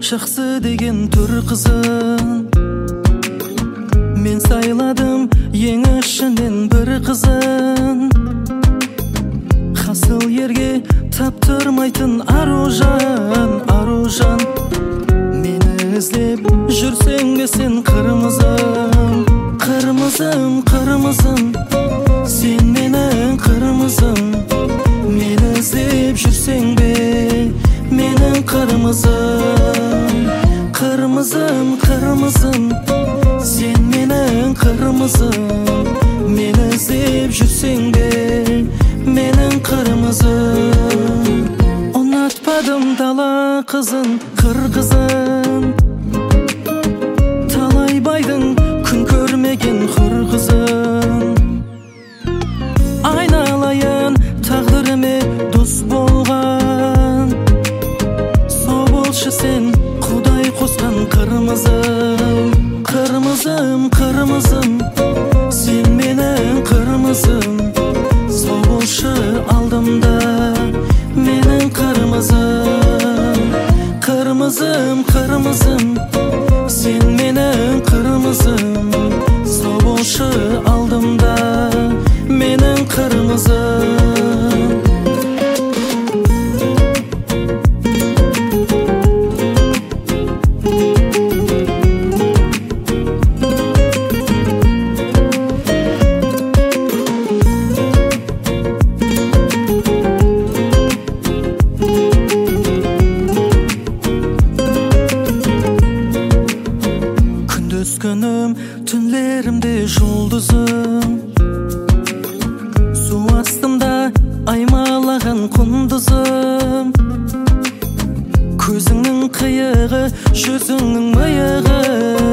жақсы деген түр қызын мен сайладым ең ішінен бір қызын. Қасыл ерге таптырмайтын аружан, аружан. Мені іздеп жүрсең бе сен қырмызым, қырмызым, қырмызым. Сен менің қырмызым. Мені іздеп жүрсең бе менің қырмызым, қырмызым, қырмызым. Сен менің қырмызым. Мені іздеп жүрсең бе менің қырмызым. Ұнатпадым дала қызын, қыр қызын. Талай байдың күн көрмеген құр қызын. Айналайын тағдырыме дос болған, со болшы сен құдай қосқан қырмызым, қырмызым, қырмызым. Сен менің қырмызым. Со болшы алдымда менің қырмызым, қырмызым, қырмызым. Сен менің қырмызым. Со болшы алдымда менің қырмызым. Күндіз күнім түнлерімде жұлдызым, су астымда аймалаған құндызым. Көзіңнің қиығы, жүзіңнің миығы.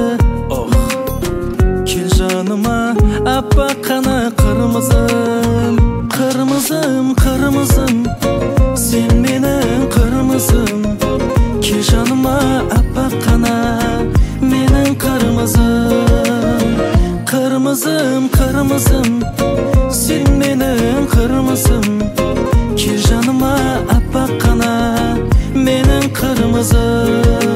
Кел жаныма аппақ қана қырмызым, қырмызым, қырмызым. Сен менің қырмызым. Кел жаныма аппақ қана менің қырмызым, қырмызым, қырмызым. Сен менің қырмызым. Кел жаныма аппақ қана менің қырмызым.